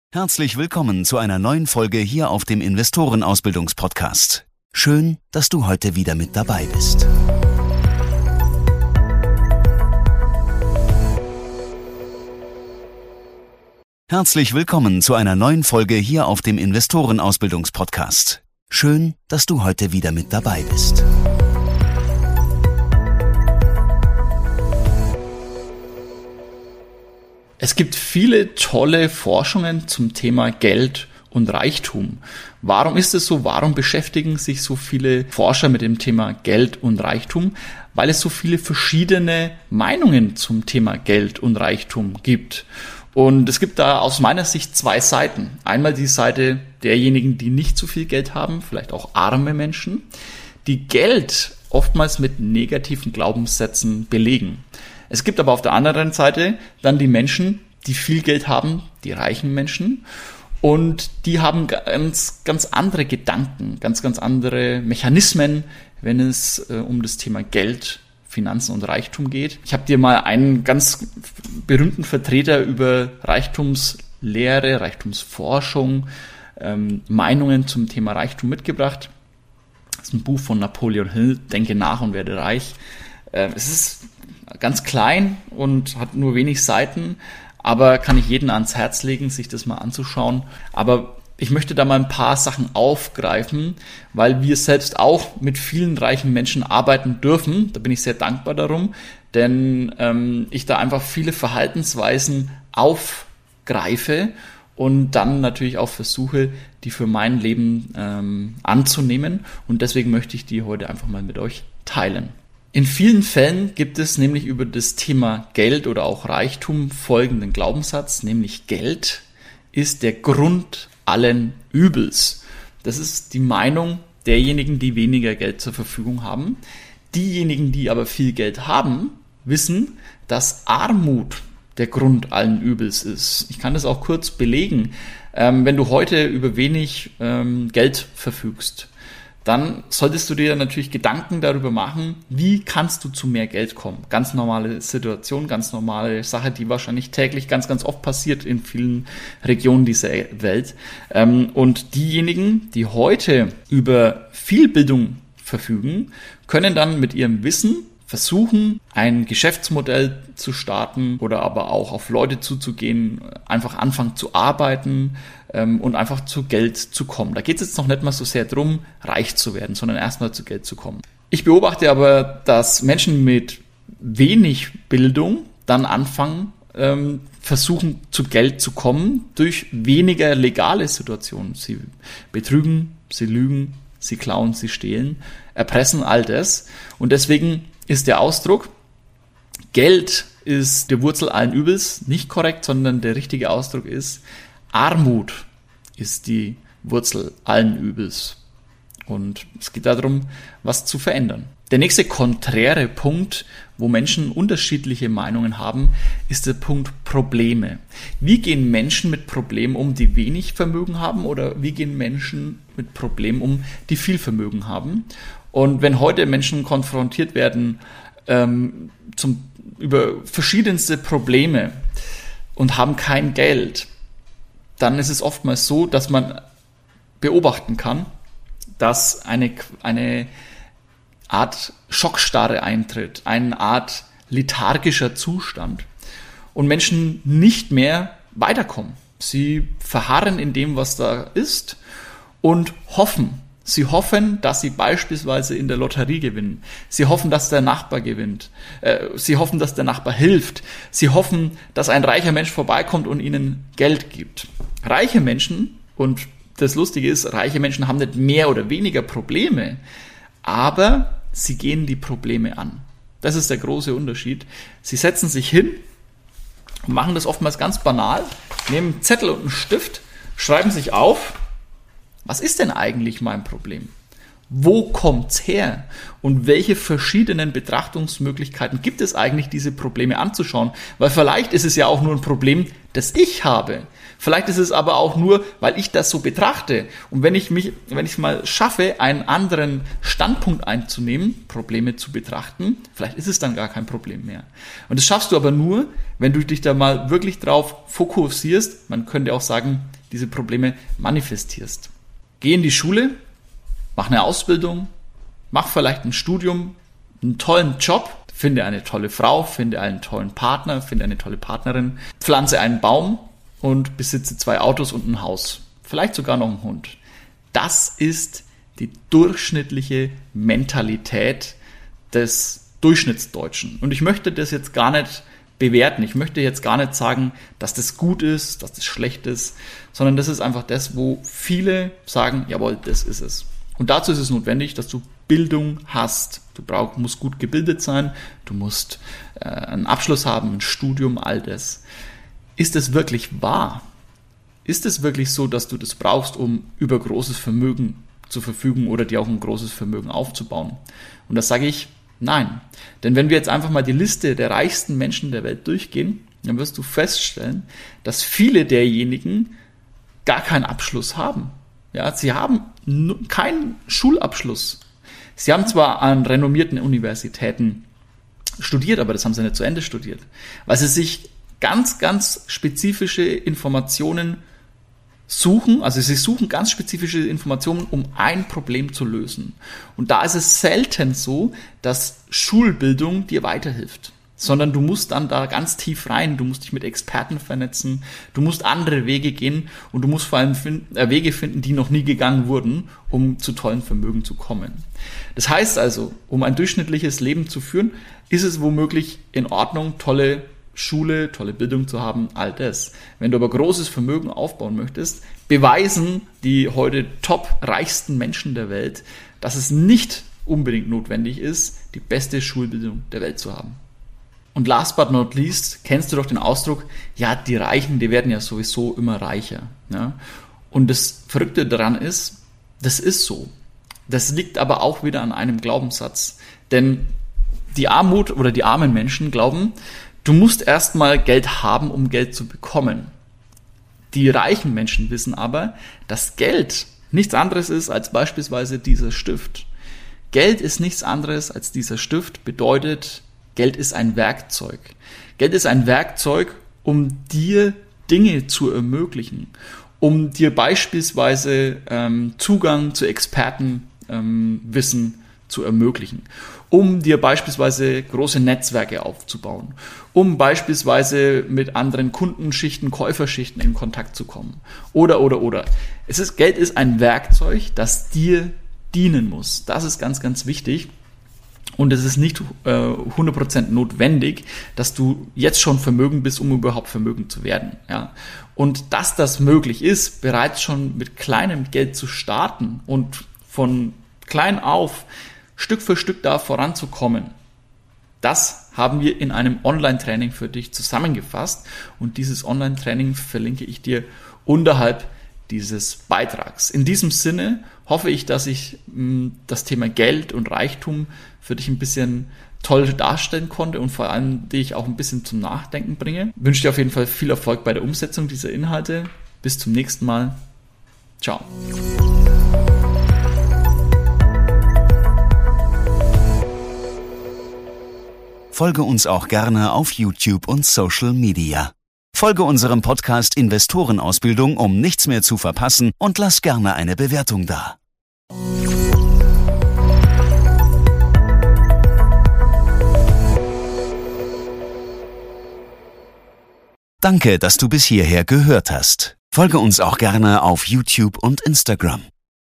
Herzlich willkommen zu einer neuen Folge hier auf dem Investorenausbildungspodcast. Schön, dass du heute wieder mit dabei bist. Herzlich willkommen zu einer neuen Folge hier auf dem Investorenausbildungspodcast. Schön, dass du heute wieder mit dabei bist. Es gibt viele tolle Forschungen zum Thema Geld und Reichtum. Warum ist es so? Warum beschäftigen sich so viele Forscher mit dem Thema Geld und Reichtum? Weil es so viele verschiedene Meinungen zum Thema Geld und Reichtum gibt. Und es gibt da aus meiner Sicht zwei Seiten. Einmal die Seite derjenigen, die nicht so viel Geld haben, vielleicht auch arme Menschen, die Geld oftmals mit negativen Glaubenssätzen belegen. Es gibt aber auf der anderen Seite dann die Menschen, die viel Geld haben, die reichen Menschen, und die haben ganz andere Gedanken, ganz andere Mechanismen, wenn es um das Thema Geld, Finanzen und Reichtum geht. Ich habe dir mal einen ganz berühmten Vertreter über Reichtumslehre, Reichtumsforschung, Meinungen zum Thema Reichtum mitgebracht. Das ist ein Buch von Napoleon Hill, Denke nach und werde reich. Es ist ganz klein und hat nur wenig Seiten, aber kann ich jeden ans Herz legen, sich das mal anzuschauen. Aber ich möchte da mal ein paar Sachen aufgreifen, weil wir selbst auch mit vielen reichen Menschen arbeiten dürfen. Da bin ich sehr dankbar darum, denn ich da einfach viele Verhaltensweisen aufgreife und dann natürlich auch versuche, die für mein Leben anzunehmen. Und deswegen möchte ich die heute einfach mal mit euch teilen. In vielen Fällen gibt es nämlich über das Thema Geld oder auch Reichtum folgenden Glaubenssatz, nämlich Geld ist der Grund allen Übels. Das ist die Meinung derjenigen, die weniger Geld zur Verfügung haben. Diejenigen, die aber viel Geld haben, wissen, dass Armut der Grund allen Übels ist. Ich kann das auch kurz belegen. Wenn du heute über wenig Geld verfügst, dann solltest du dir natürlich Gedanken darüber machen, wie kannst du zu mehr Geld kommen. Ganz normale Situation, ganz normale Sache, die wahrscheinlich täglich ganz oft passiert in vielen Regionen dieser Welt. Und diejenigen, die heute über viel Bildung verfügen, können dann mit ihrem Wissen versuchen, ein Geschäftsmodell zu starten oder aber auch auf Leute zuzugehen, einfach anfangen zu arbeiten und einfach zu Geld zu kommen. Da geht es jetzt noch nicht mal so sehr darum, reich zu werden, sondern erstmal zu Geld zu kommen. Ich beobachte aber, dass Menschen mit wenig Bildung dann anfangen, versuchen zu Geld zu kommen durch weniger legale Situationen. Sie betrügen, sie lügen, sie klauen, sie stehlen, erpressen, all das. Und deswegen ist der Ausdruck, Geld ist die Wurzel allen Übels, nicht korrekt, sondern der richtige Ausdruck ist, Armut ist die Wurzel allen Übels. Und es geht darum, was zu verändern. Der nächste konträre Punkt, wo Menschen unterschiedliche Meinungen haben, ist der Punkt Probleme. Wie gehen Menschen mit Problemen um, die wenig Vermögen haben, oder wie gehen Menschen mit Problemen um, die viel Vermögen haben? Und wenn heute Menschen konfrontiert werden über verschiedenste Probleme und haben kein Geld, dann ist es oftmals so, dass man beobachten kann, dass eine Art Schockstarre eintritt, eine Art lethargischer Zustand und Menschen nicht mehr weiterkommen. Sie verharren in dem, was da ist, und hoffen. Sie hoffen, dass sie beispielsweise in der Lotterie gewinnen. Sie hoffen, dass der Nachbar gewinnt. Sie hoffen, dass der Nachbar hilft. Sie hoffen, dass ein reicher Mensch vorbeikommt und ihnen Geld gibt. Reiche Menschen, und das Lustige ist, reiche Menschen haben nicht mehr oder weniger Probleme, aber sie gehen die Probleme an. Das ist der große Unterschied. Sie setzen sich hin und machen das oftmals ganz banal, nehmen einen Zettel und einen Stift, schreiben sich auf, was ist denn eigentlich mein Problem? Wo kommt's her? Und welche verschiedenen Betrachtungsmöglichkeiten gibt es eigentlich, diese Probleme anzuschauen? Weil vielleicht ist es ja auch nur ein Problem, das ich habe. Vielleicht ist es aber auch nur, weil ich das so betrachte. Und wenn ich mal schaffe, einen anderen Standpunkt einzunehmen, Probleme zu betrachten, vielleicht ist es dann gar kein Problem mehr. Und das schaffst du aber nur, wenn du dich da mal wirklich drauf fokussierst. Man könnte auch sagen, diese Probleme manifestierst. Geh in die Schule, mach eine Ausbildung, mach vielleicht ein Studium, einen tollen Job, finde eine tolle Frau, finde einen tollen Partner, finde eine tolle Partnerin, pflanze einen Baum und besitze 2 Autos und ein Haus. Vielleicht sogar noch einen Hund. Das ist die durchschnittliche Mentalität des Durchschnittsdeutschen. Und ich möchte das jetzt gar nicht bewerten. Ich möchte jetzt gar nicht sagen, dass das gut ist, dass das schlecht ist, sondern das ist einfach das, wo viele sagen, jawohl, das ist es. Und dazu ist es notwendig, dass du Bildung hast. Du musst gut gebildet sein, du musst einen Abschluss haben, ein Studium, all das. Ist es wirklich wahr? Ist es wirklich so, dass du das brauchst, um über großes Vermögen zu verfügen oder dir auch ein großes Vermögen aufzubauen? Und das sage ich, nein. Denn wenn wir jetzt einfach mal die Liste der reichsten Menschen der Welt durchgehen, dann wirst du feststellen, dass viele derjenigen gar keinen Abschluss haben. Ja, sie haben keinen Schulabschluss. Sie haben zwar an renommierten Universitäten studiert, aber das haben sie nicht zu Ende studiert, weil sie sich ganz, ganz spezifische Informationen suchen, also sie suchen ganz spezifische Informationen, um ein Problem zu lösen. Und da ist es selten so, dass Schulbildung dir weiterhilft, sondern du musst dann da ganz tief rein, du musst dich mit Experten vernetzen, du musst andere Wege gehen und du musst vor allem Wege finden, die noch nie gegangen wurden, um zu tollen Vermögen zu kommen. Das heißt also, um ein durchschnittliches Leben zu führen, ist es womöglich in Ordnung, tolle Schule, tolle Bildung zu haben, all das. Wenn du aber großes Vermögen aufbauen möchtest, beweisen die heute top reichsten Menschen der Welt, dass es nicht unbedingt notwendig ist, die beste Schulbildung der Welt zu haben. Und last but not least, kennst du doch den Ausdruck, ja, die Reichen, die werden ja sowieso immer reicher. Ja? Und das Verrückte daran ist, das ist so. Das liegt aber auch wieder an einem Glaubenssatz. Denn die Armut oder die armen Menschen glauben, du musst erstmal Geld haben, um Geld zu bekommen. Die reichen Menschen wissen aber, dass Geld nichts anderes ist als beispielsweise dieser Stift. Geld ist nichts anderes als dieser Stift, bedeutet, Geld ist ein Werkzeug. Geld ist ein Werkzeug, um dir Dinge zu ermöglichen, um dir beispielsweise Zugang zu Expertenwissen zu ermöglichen, um dir beispielsweise große Netzwerke aufzubauen, um beispielsweise mit anderen Kundenschichten, Käuferschichten in Kontakt zu kommen. Oder. Geld ist ein Werkzeug, das dir dienen muss. Das ist ganz, ganz wichtig. Und es ist nicht 100% notwendig, dass du jetzt schon vermögend bist, um überhaupt vermögend zu werden. Ja? Und dass das möglich ist, bereits schon mit kleinem Geld zu starten und von klein auf Stück für Stück da voranzukommen, das haben wir in einem Online-Training für dich zusammengefasst. Und dieses Online-Training verlinke ich dir unterhalb dieses Beitrags. In diesem Sinne hoffe ich, dass ich das Thema Geld und Reichtum für dich ein bisschen toll darstellen konnte und vor allem dich auch ein bisschen zum Nachdenken bringe. Ich wünsche dir auf jeden Fall viel Erfolg bei der Umsetzung dieser Inhalte. Bis zum nächsten Mal. Ciao. Folge uns auch gerne auf YouTube und Social Media. Folge unserem Podcast Investorenausbildung, um nichts mehr zu verpassen, und lass gerne eine Bewertung da. Danke, dass du bis hierher gehört hast. Folge uns auch gerne auf YouTube und Instagram.